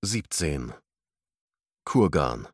17. Kurgan.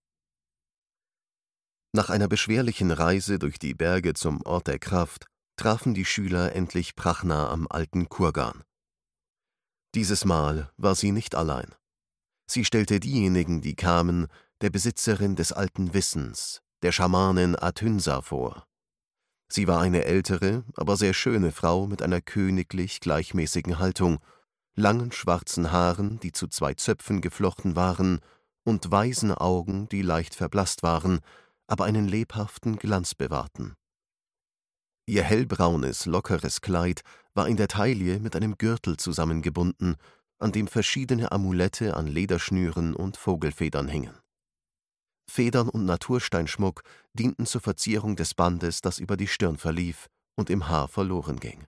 Nach einer beschwerlichen Reise durch die Berge zum Ort der Kraft trafen die Schüler endlich Prachna am alten Kurgan. Dieses Mal war sie nicht allein. Sie stellte diejenigen, die kamen, der Besitzerin des alten Wissens, der Schamanin Atünsa, vor. Sie war eine ältere, aber sehr schöne Frau mit einer königlich gleichmäßigen Haltung, langen schwarzen Haaren, die zu 2 Zöpfen geflochten waren, und weisen Augen, die leicht verblasst waren, aber einen lebhaften Glanz bewahrten. Ihr hellbraunes, lockeres Kleid war in der Taille mit einem Gürtel zusammengebunden, an dem verschiedene Amulette an Lederschnüren und Vogelfedern hingen. Federn und Natursteinschmuck dienten zur Verzierung des Bandes, das über die Stirn verlief und im Haar verloren ging.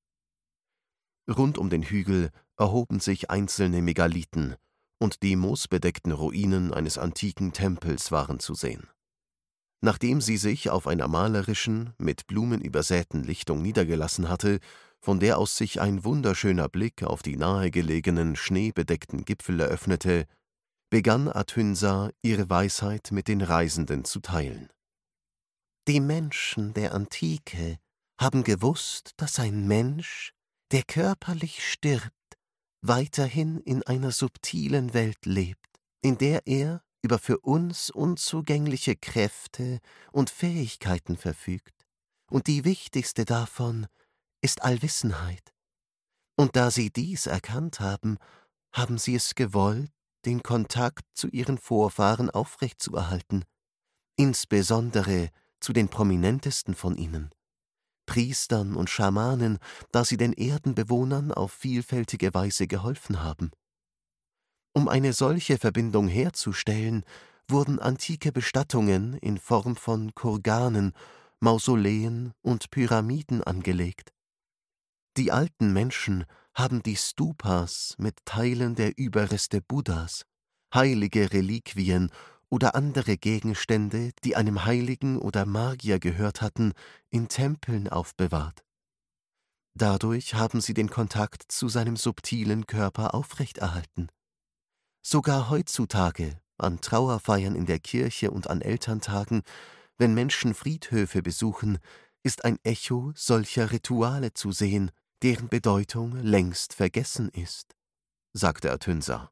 Rund um den Hügel erhoben sich einzelne Megalithen, und die moosbedeckten Ruinen eines antiken Tempels waren zu sehen. Nachdem sie sich auf einer malerischen, mit Blumen übersäten Lichtung niedergelassen hatte, von der aus sich ein wunderschöner Blick auf die nahegelegenen, schneebedeckten Gipfel eröffnete, begann Atünsa, ihre Weisheit mit den Reisenden zu teilen. Die Menschen der Antike haben gewusst, dass ein Mensch, der körperlich stirbt, weiterhin in einer subtilen Welt lebt, in der er über für uns unzugängliche Kräfte und Fähigkeiten verfügt, und die wichtigste davon ist Allwissenheit. Und da sie dies erkannt haben, haben sie es gewollt, den Kontakt zu ihren Vorfahren aufrechtzuerhalten, insbesondere zu den prominentesten von ihnen, Priestern und Schamanen, da sie den Erdenbewohnern auf vielfältige Weise geholfen haben. Um eine solche Verbindung herzustellen, wurden antike Bestattungen in Form von Kurganen, Mausoleen und Pyramiden angelegt. Die alten Menschen haben die Stupas mit Teilen der Überreste Buddhas, heilige Reliquien oder andere Gegenstände, die einem Heiligen oder Magier gehört hatten, in Tempeln aufbewahrt. Dadurch haben sie den Kontakt zu seinem subtilen Körper aufrechterhalten. Sogar heutzutage, an Trauerfeiern in der Kirche und an Elterntagen, wenn Menschen Friedhöfe besuchen, ist ein Echo solcher Rituale zu sehen, deren Bedeutung längst vergessen ist, sagte Atünsa.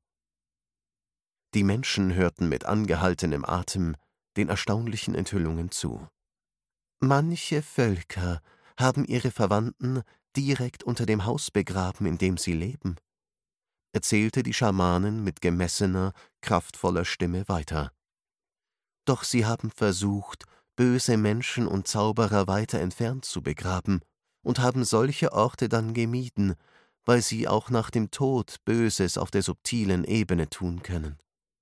Die Menschen hörten mit angehaltenem Atem den erstaunlichen Enthüllungen zu. Manche Völker haben ihre Verwandten direkt unter dem Haus begraben, in dem sie leben, erzählte die Schamanin mit gemessener, kraftvoller Stimme weiter. Doch sie haben versucht, böse Menschen und Zauberer weiter entfernt zu begraben und haben solche Orte dann gemieden, weil sie auch nach dem Tod Böses auf der subtilen Ebene tun können.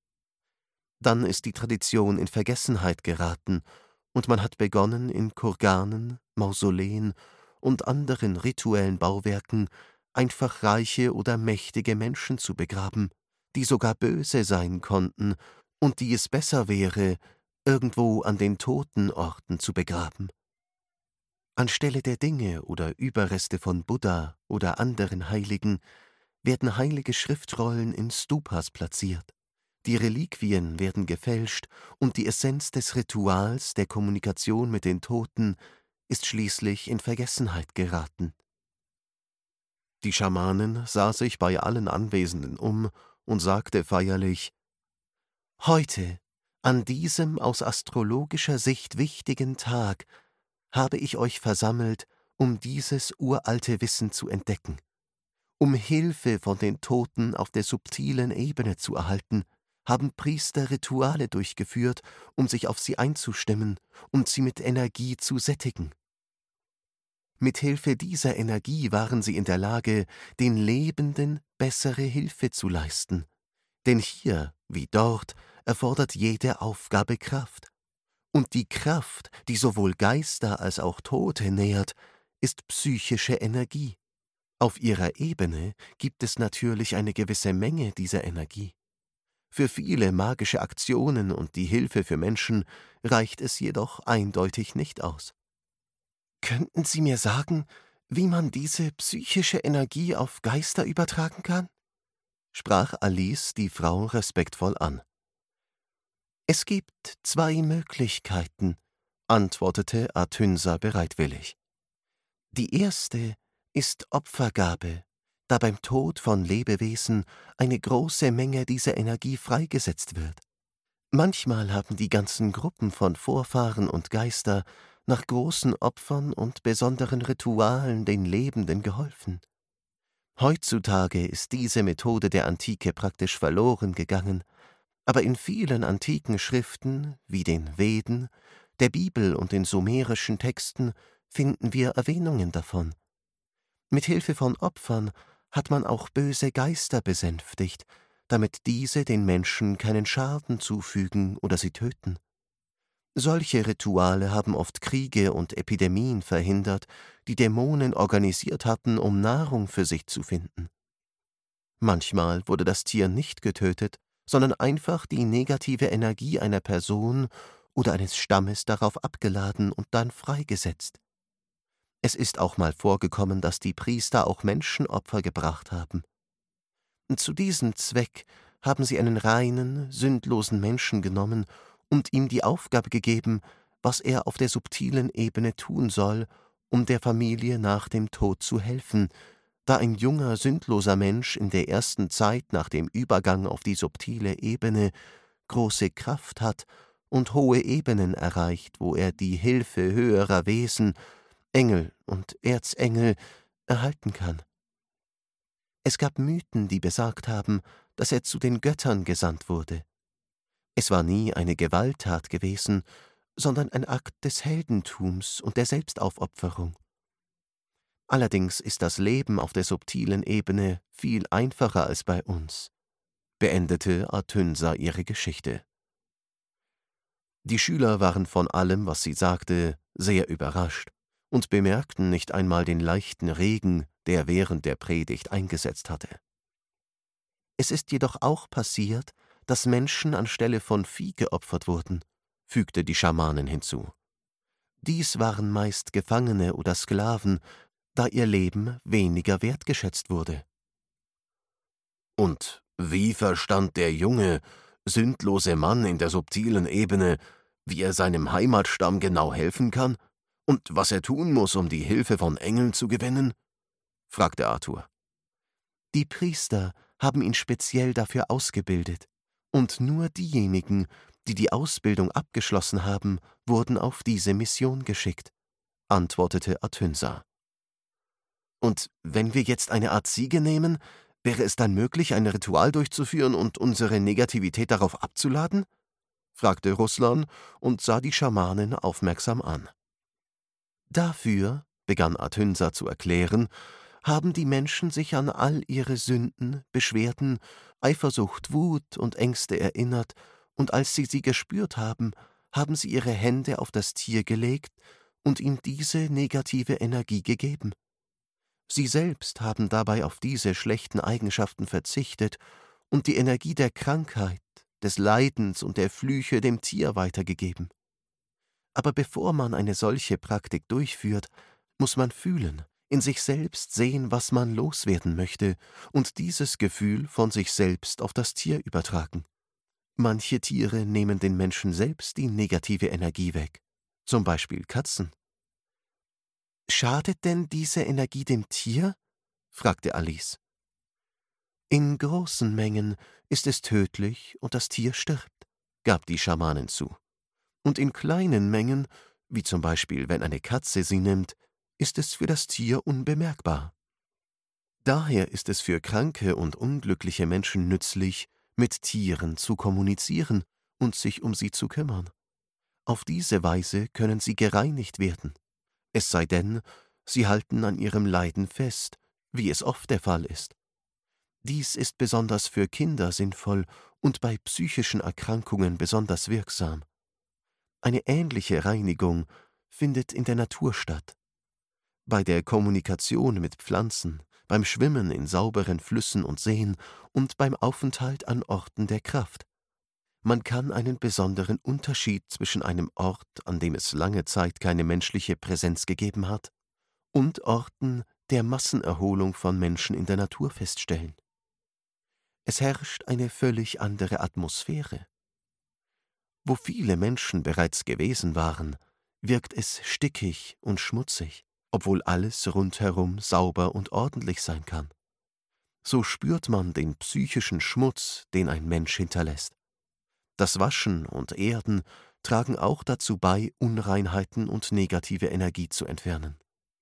Dann ist die Tradition in Vergessenheit geraten und man hat begonnen, in Kurganen, Mausoleen und anderen rituellen Bauwerken einfach reiche oder mächtige Menschen zu begraben, die sogar böse sein konnten und die es besser wäre, irgendwo an den toten Orten zu begraben. Anstelle der Dinge oder Überreste von Buddha oder anderen Heiligen werden heilige Schriftrollen in Stupas platziert. Die Reliquien werden gefälscht und die Essenz des Rituals der Kommunikation mit den Toten ist schließlich in Vergessenheit geraten. Die Schamanin sah sich bei allen Anwesenden um und sagte feierlich: »Heute, an diesem aus astrologischer Sicht wichtigen Tag, habe ich euch versammelt, um dieses uralte Wissen zu entdecken, um Hilfe von den Toten auf der subtilen Ebene zu erhalten, haben Priester Rituale durchgeführt, um sich auf sie einzustimmen und sie mit Energie zu sättigen. Mit Hilfe dieser Energie waren sie in der Lage, den Lebenden bessere Hilfe zu leisten. Denn hier, wie dort, erfordert jede Aufgabe Kraft. Und die Kraft, die sowohl Geister als auch Tote nährt, ist psychische Energie. Auf ihrer Ebene gibt es natürlich eine gewisse Menge dieser Energie. Für viele magische Aktionen und die Hilfe für Menschen reicht es jedoch eindeutig nicht aus. Könnten Sie mir sagen, wie man diese psychische Energie auf Geister übertragen kann?« sprach Alice die Frau respektvoll an. »Es gibt 2 Möglichkeiten«, antwortete Atünsa bereitwillig. »Die erste ist Opfergabe, da beim Tod von Lebewesen eine große Menge dieser Energie freigesetzt wird. Manchmal haben die ganzen Gruppen von Vorfahren und Geister nach großen Opfern und besonderen Ritualen den Lebenden geholfen. Heutzutage ist diese Methode der Antike praktisch verloren gegangen, aber in vielen antiken Schriften, wie den Veden, der Bibel und den sumerischen Texten, finden wir Erwähnungen davon. Mit Hilfe von Opfern hat man auch böse Geister besänftigt, damit diese den Menschen keinen Schaden zufügen oder sie töten. Solche Rituale haben oft Kriege und Epidemien verhindert, die Dämonen organisiert hatten, um Nahrung für sich zu finden. Manchmal wurde das Tier nicht getötet, sondern einfach die negative Energie einer Person oder eines Stammes darauf abgeladen und dann freigesetzt. Es ist auch mal vorgekommen, dass die Priester auch Menschenopfer gebracht haben. Zu diesem Zweck haben sie einen reinen, sündlosen Menschen genommen und ihm die Aufgabe gegeben, was er auf der subtilen Ebene tun soll, um der Familie nach dem Tod zu helfen, da ein junger, sündloser Mensch in der ersten Zeit nach dem Übergang auf die subtile Ebene große Kraft hat und hohe Ebenen erreicht, wo er die Hilfe höherer Wesen, Engel und Erzengel, erhalten kann. Es gab Mythen, die besagt haben, dass er zu den Göttern gesandt wurde. Es war nie eine Gewalttat gewesen, sondern ein Akt des Heldentums und der Selbstaufopferung. Allerdings ist das Leben auf der subtilen Ebene viel einfacher als bei uns, beendete Atünsa ihre Geschichte. Die Schüler waren von allem, was sie sagte, sehr überrascht und bemerkten nicht einmal den leichten Regen, der während der Predigt eingesetzt hatte. Es ist jedoch auch passiert, dass Menschen anstelle von Vieh geopfert wurden, fügte die Schamanin hinzu. Dies waren meist Gefangene oder Sklaven, da ihr Leben weniger wertgeschätzt wurde. Und wie verstand der junge, sündlose Mann in der subtilen Ebene, wie er seinem Heimatstamm genau helfen kann und was er tun muss, um die Hilfe von Engeln zu gewinnen?« fragte Arthur. Die Priester haben ihn speziell dafür ausgebildet, und nur diejenigen, die die Ausbildung abgeschlossen haben, wurden auf diese Mission geschickt, antwortete Atünsa. »Und wenn wir jetzt eine Art Ziege nehmen, wäre es dann möglich, ein Ritual durchzuführen und unsere Negativität darauf abzuladen?« fragte Ruslan und sah die Schamanin aufmerksam an. »Dafür«, begann Atünsa zu erklären, haben die Menschen sich an all ihre Sünden, Beschwerden, Eifersucht, Wut und Ängste erinnert, und als sie gespürt haben, haben sie ihre Hände auf das Tier gelegt und ihm diese negative Energie gegeben. Sie selbst haben dabei auf diese schlechten Eigenschaften verzichtet und die Energie der Krankheit, des Leidens und der Flüche dem Tier weitergegeben. Aber bevor man eine solche Praktik durchführt, muss man fühlen, in sich selbst sehen, was man loswerden möchte, und dieses Gefühl von sich selbst auf das Tier übertragen. Manche Tiere nehmen den Menschen selbst die negative Energie weg, zum Beispiel Katzen. »Schadet denn diese Energie dem Tier?« fragte Alice. »In großen Mengen ist es tödlich und das Tier stirbt«, gab die Schamanin zu. »Und in kleinen Mengen, wie zum Beispiel, wenn eine Katze sie nimmt, ist es für das Tier unbemerkbar. Daher ist es für kranke und unglückliche Menschen nützlich, mit Tieren zu kommunizieren und sich um sie zu kümmern. Auf diese Weise können sie gereinigt werden. Es sei denn, sie halten an ihrem Leiden fest, wie es oft der Fall ist. Dies ist besonders für Kinder sinnvoll und bei psychischen Erkrankungen besonders wirksam. Eine ähnliche Reinigung findet in der Natur statt. Bei der Kommunikation mit Pflanzen, beim Schwimmen in sauberen Flüssen und Seen und beim Aufenthalt an Orten der Kraft. Man kann einen besonderen Unterschied zwischen einem Ort, an dem es lange Zeit keine menschliche Präsenz gegeben hat, und Orten der Massenerholung von Menschen in der Natur feststellen. Es herrscht eine völlig andere Atmosphäre. Wo viele Menschen bereits gewesen waren, wirkt es stickig und schmutzig, obwohl alles rundherum sauber und ordentlich sein kann. So spürt man den psychischen Schmutz, den ein Mensch hinterlässt. Das Waschen und Erden tragen auch dazu bei, Unreinheiten und negative Energie zu entfernen.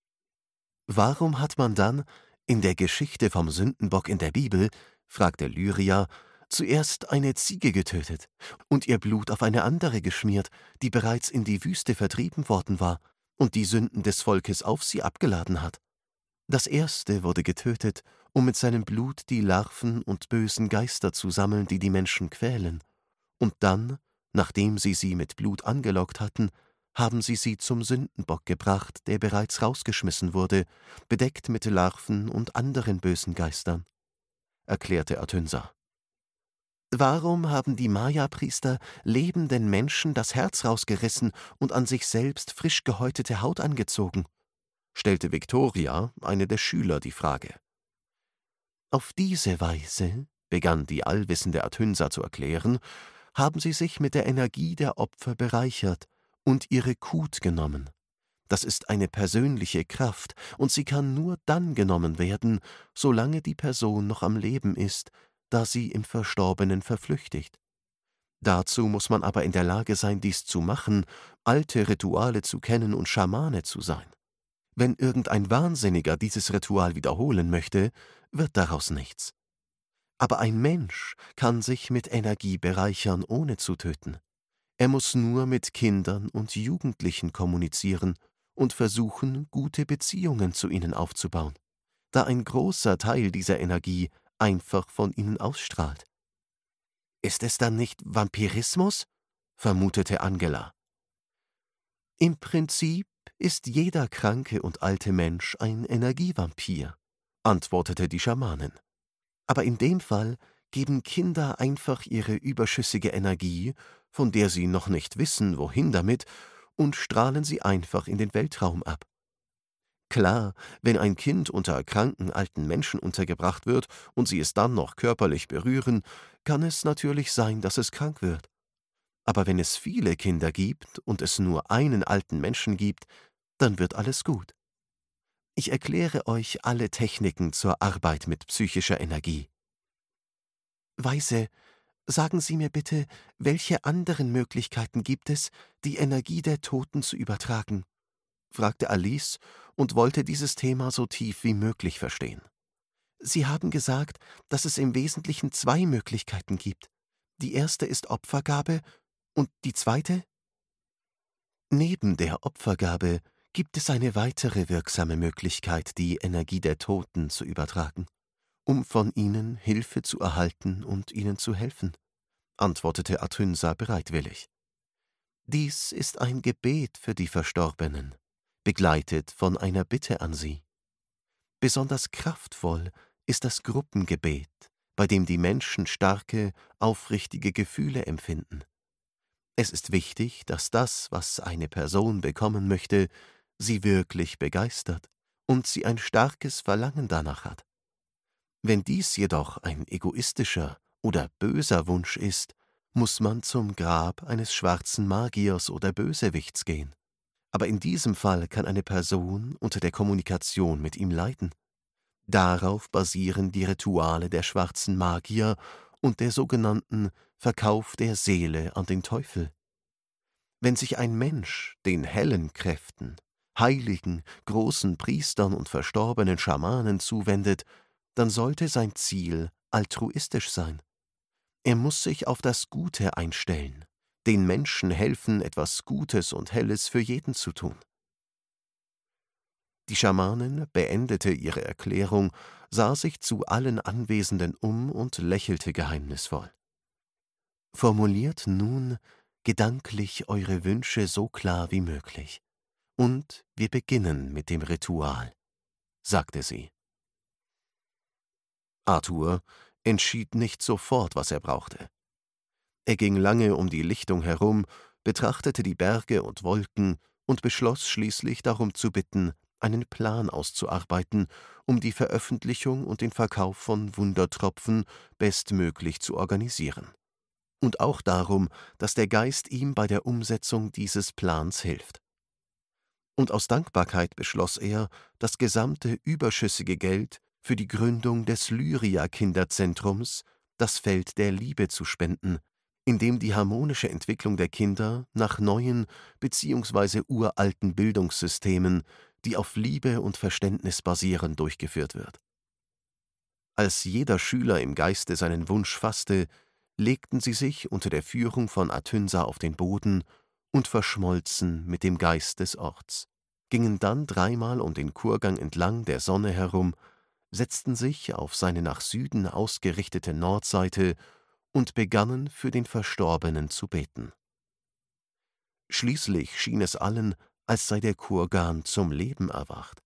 Warum hat man dann in der Geschichte vom Sündenbock in der Bibel, fragte Lyria, zuerst eine Ziege getötet und ihr Blut auf eine andere geschmiert, die bereits in die Wüste vertrieben worden war und die Sünden des Volkes auf sie abgeladen hat? Das erste wurde getötet, um mit seinem Blut die Larven und bösen Geister zu sammeln, die die Menschen quälen. Und dann, nachdem sie mit Blut angelockt hatten, haben sie zum Sündenbock gebracht, der bereits rausgeschmissen wurde, bedeckt mit Larven und anderen bösen Geistern, erklärte Atünsa. Warum haben die Maya-Priester lebenden Menschen das Herz rausgerissen und an sich selbst frisch gehäutete Haut angezogen? Stellte Victoria, eine der Schüler, die Frage. Auf diese Weise, begann die allwissende Atünsa zu erklären, haben sie sich mit der Energie der Opfer bereichert und ihre Qut genommen. Das ist eine persönliche Kraft, und sie kann nur dann genommen werden, solange die Person noch am Leben ist, da sie im Verstorbenen verflüchtigt. Dazu muss man aber in der Lage sein, dies zu machen, alte Rituale zu kennen und Schamane zu sein. Wenn irgendein Wahnsinniger dieses Ritual wiederholen möchte, wird daraus nichts. Aber ein Mensch kann sich mit Energie bereichern, ohne zu töten. Er muss nur mit Kindern und Jugendlichen kommunizieren und versuchen, gute Beziehungen zu ihnen aufzubauen, da ein großer Teil dieser Energie einfach von ihnen ausstrahlt. »Ist es dann nicht Vampirismus?« vermutete Angela. »Im Prinzip ist jeder kranke und alte Mensch ein Energievampir«, antwortete die Schamanin. »Aber in dem Fall geben Kinder einfach ihre überschüssige Energie, von der sie noch nicht wissen, wohin damit, und strahlen sie einfach in den Weltraum ab. Klar, wenn ein Kind unter kranken alten Menschen untergebracht wird und sie es dann noch körperlich berühren, kann es natürlich sein, dass es krank wird. Aber wenn es viele Kinder gibt und es nur einen alten Menschen gibt, dann wird alles gut. Ich erkläre euch alle Techniken zur Arbeit mit psychischer Energie.« »Weise, sagen Sie mir bitte, welche anderen Möglichkeiten gibt es, die Energie der Toten zu übertragen?« fragte Alice und wollte dieses Thema so tief wie möglich verstehen. »Sie haben gesagt, dass es im Wesentlichen 2 Möglichkeiten gibt. Die erste ist Opfergabe und die zweite?« »Neben der Opfergabe gibt es eine weitere wirksame Möglichkeit, die Energie der Toten zu übertragen, um von ihnen Hilfe zu erhalten und ihnen zu helfen«, antwortete Atünsa bereitwillig. »Dies ist ein Gebet für die Verstorbenen, begleitet von einer Bitte an sie. Besonders kraftvoll ist das Gruppengebet, bei dem die Menschen starke, aufrichtige Gefühle empfinden. Es ist wichtig, dass das, was eine Person bekommen möchte, sie wirklich begeistert und sie ein starkes Verlangen danach hat. Wenn dies jedoch ein egoistischer oder böser Wunsch ist, muss man zum Grab eines schwarzen Magiers oder Bösewichts gehen. Aber in diesem Fall kann eine Person unter der Kommunikation mit ihm leiden. Darauf basieren die Rituale der schwarzen Magier und der sogenannten Verkauf der Seele an den Teufel. Wenn sich ein Mensch den hellen Kräften, heiligen, großen Priestern und verstorbenen Schamanen zuwendet, dann sollte sein Ziel altruistisch sein. Er muss sich auf das Gute einstellen, den Menschen helfen, etwas Gutes und Helles für jeden zu tun. Die Schamanin beendete ihre Erklärung, sah sich zu allen Anwesenden um und lächelte geheimnisvoll. »Formuliert nun gedanklich eure Wünsche so klar wie möglich, und wir beginnen mit dem Ritual«, sagte sie. Arthur entschied nicht sofort, was er brauchte. Er ging lange um die Lichtung herum, betrachtete die Berge und Wolken und beschloss schließlich darum zu bitten, einen Plan auszuarbeiten, um die Veröffentlichung und den Verkauf von Wundertropfen bestmöglich zu organisieren. Und auch darum, dass der Geist ihm bei der Umsetzung dieses Plans hilft. Und aus Dankbarkeit beschloss er, das gesamte überschüssige Geld für die Gründung des Lyria-Kinderzentrums, das Feld der Liebe, zu spenden, in dem die harmonische Entwicklung der Kinder nach neuen bzw. uralten Bildungssystemen, die auf Liebe und Verständnis basieren, durchgeführt wird. Als jeder Schüler im Geiste seinen Wunsch fasste, legten sie sich unter der Führung von Atünsa auf den Boden und verschmolzen mit dem Geist des Orts, gingen dann 3-mal um den Chorgang entlang der Sonne herum, setzten sich auf seine nach Süden ausgerichtete Nordseite und begannen für den Verstorbenen zu beten. Schließlich schien es allen, als sei der Kurgan zum Leben erwacht.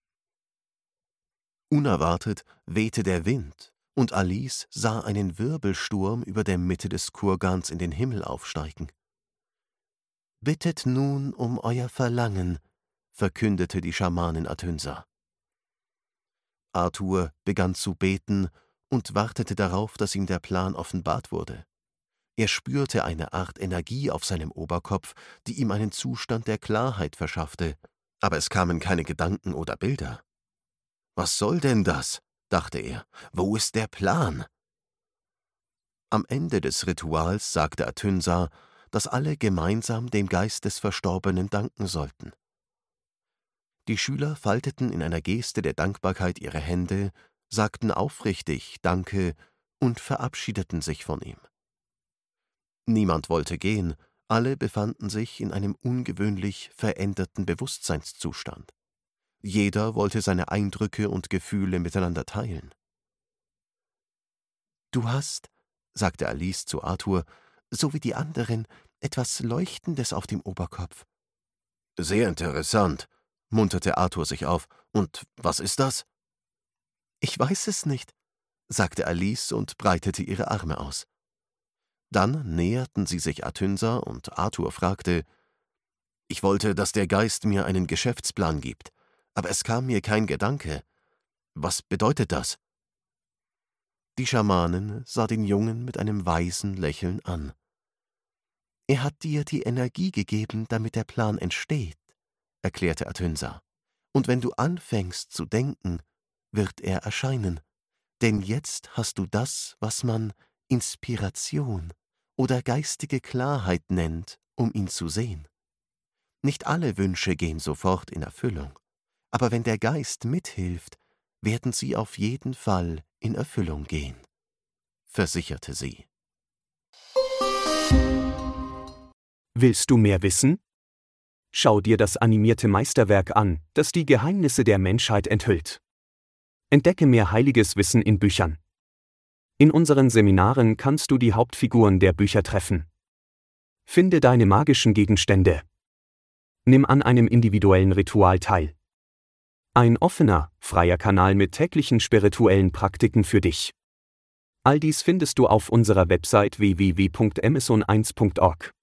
Unerwartet wehte der Wind, und Alice sah einen Wirbelsturm über der Mitte des Kurgans in den Himmel aufsteigen. »Bittet nun um euer Verlangen«, verkündete die Schamanin Atünsa. Arthur begann zu beten und wartete darauf, dass ihm der Plan offenbart wurde. Er spürte eine Art Energie auf seinem Oberkopf, die ihm einen Zustand der Klarheit verschaffte, aber es kamen keine Gedanken oder Bilder. »Was soll denn das?«, dachte er. »Wo ist der Plan?« Am Ende des Rituals sagte Atünsa, dass alle gemeinsam dem Geist des Verstorbenen danken sollten. Die Schüler falteten in einer Geste der Dankbarkeit ihre Hände, sagten aufrichtig Danke und verabschiedeten sich von ihm. Niemand wollte gehen, alle befanden sich in einem ungewöhnlich veränderten Bewusstseinszustand. Jeder wollte seine Eindrücke und Gefühle miteinander teilen. »Du hast«, sagte Alice zu Arthur, »so wie die anderen, etwas Leuchtendes auf dem Oberkopf.« »Sehr interessant«, munterte Arthur sich auf. »Und was ist das?« »Ich weiß es nicht«, sagte Alice und breitete ihre Arme aus. Dann näherten sie sich Atünsa und Arthur fragte: »Ich wollte, dass der Geist mir einen Geschäftsplan gibt, aber es kam mir kein Gedanke. Was bedeutet das?« Die Schamanin sah den Jungen mit einem weisen Lächeln an. »Er hat dir die Energie gegeben, damit der Plan entsteht«, erklärte Atünsa. »Und wenn du anfängst zu denken, wird er erscheinen. Denn jetzt hast du das, was man Inspiration oder geistige Klarheit nennt, um ihn zu sehen. Nicht alle Wünsche gehen sofort in Erfüllung, aber wenn der Geist mithilft, werden sie auf jeden Fall in Erfüllung gehen«, versicherte sie. Willst du mehr wissen? Schau dir das animierte Meisterwerk an, das die Geheimnisse der Menschheit enthüllt. Entdecke mehr heiliges Wissen in Büchern. In unseren Seminaren kannst du die Hauptfiguren der Bücher treffen. Finde deine magischen Gegenstände. Nimm an einem individuellen Ritual teil. Ein offener, freier Kanal mit täglichen spirituellen Praktiken für dich. All dies findest du auf unserer Website www.amazon1.org.